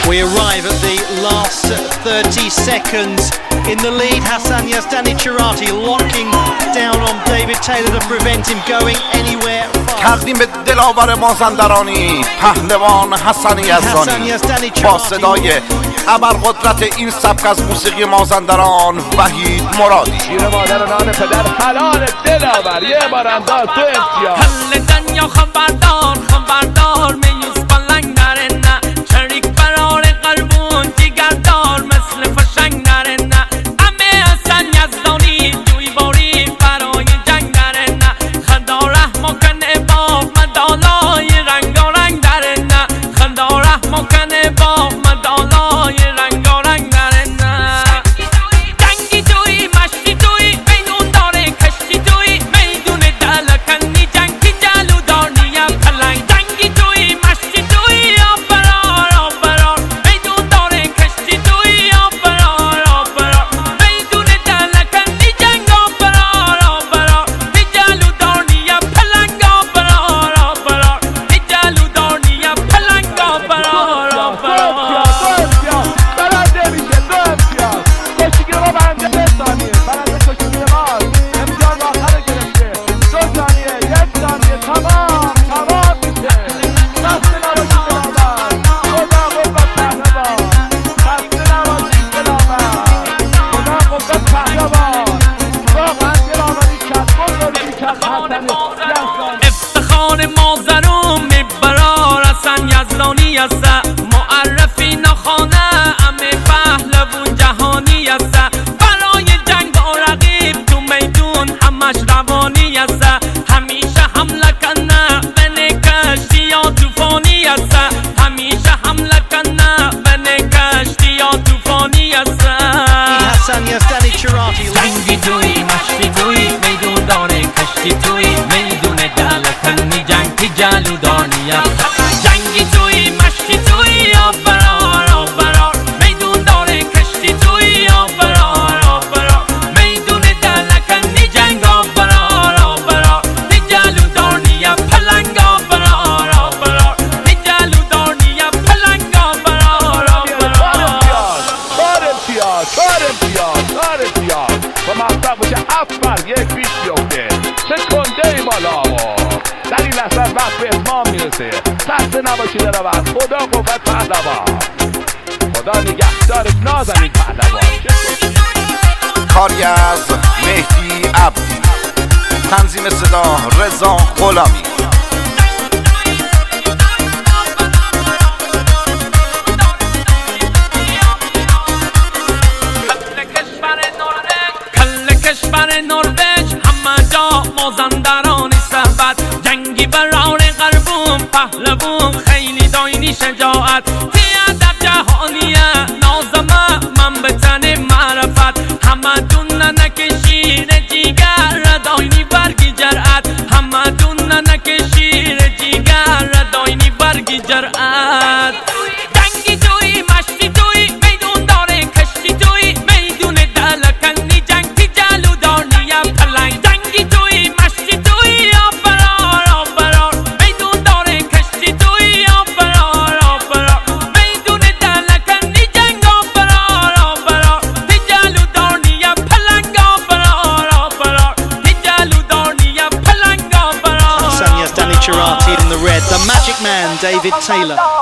We arrive at the last 30 seconds. In the lead, Hassan Yazdani Cherati locking down on David Taylor to prevent him going anywhere fast. تقدیم به دلاور مازندرانی پهلوان حسن یزدانی با صدای ابرقدرت این سبک از موسیقی مازندران وحید مرادی. شیر مادر نان پدر حلال دلاور یه بار انداز تو امتیاز. حل دنیا خبردار میوز بلنگ داره نه چریک برار قلبون دیگردار مثل فشنگ داره نه همه حسن یزدانی توی باری برای جنگ داره نه خدا رحم کنه با مدالای رنگارنگ داره نه خدا رحم کنه با مدالای رنگارنگ داره نه جنگی توی مشتی توی میدون داره کشتی توی میدون دلکنی جنگی جلو دارنی پلنگ جنگی توی مشتی توی آبرار میدون داره کشتی توی آبرار میدون دلکنی جنگ آبرار جلو دارنی پلنگ آبرار جلو دارنی پلنگ آبرار برنده میشه دو امتیاز. کشتیگیر ما برنده 1 ثانیه. برنده کشتیگیر ما امتیاز آخر گرفته. 2 ثانیه 1 ثانیه تمام میشه. خسته نباشید دلاور. خدا قوت پهلوان. خسته نباشید دلاور. خدا قوت پهلوان. واقعا دلاوری کرد. بزرگی کرد حسن یزدانی. افتخار مازرون میبرار حسن یزدانی است معرفی نخانه همه پهلوون جهانی است برای جنگ و رقیب تو میدون همش روانی است همیشه حمله کنه بین کشتی یا طوفانی است همیشه حمله کنه بین کشتی یا طوفانی است Hassan Yazdani Cherati. جنگی توی مشتی توی میدون داره کشتی توی میدون دلکنی جنگی جلو دارنی جنگی توی مشتی توی آبرار میدون داره کشتی توی آبرار میدون دلکنی جنگ آبرار جلو دارنی پلنگ آبرار جلو دارنی پلنگ آبرار 4 امتیاز و مطلب باشه 7 بر 1 پیش بیفته. سکنده ای بالا در این لحظه وقت به اتمام میرسه. خسته نباشید دلاور. خدا قوت پهلوان. خدا نگهدار نازنین پهلوان. کاری از مهدی عبدی، تنظیم صدا رضا غلامی. کشور نروژ همه جا مازندرانی صحبت جنگی برار قلبون پهلوون خیلی داینی شجاعت ادب جهانیه نازمه من به تن معرفت همه دون نکشیر جیگر داینی برگی جرأت همه دون نکشیر جیگر داینی برگی جرأت جنگی توی مشتی توی میدون داره کشتی توی میدون دلکنی جنگی جلو دارنی پلنگ جنگی توی مشتی توی آبرار میدون داره کشتی توی آبرار میدون دلکنی جنگ آبرار جلو دارنی پلنگ آبرار جلو دارنی پلنگ آبرار. Hassan Yazdani Cherati in the red. The Magic Man, David Taylor.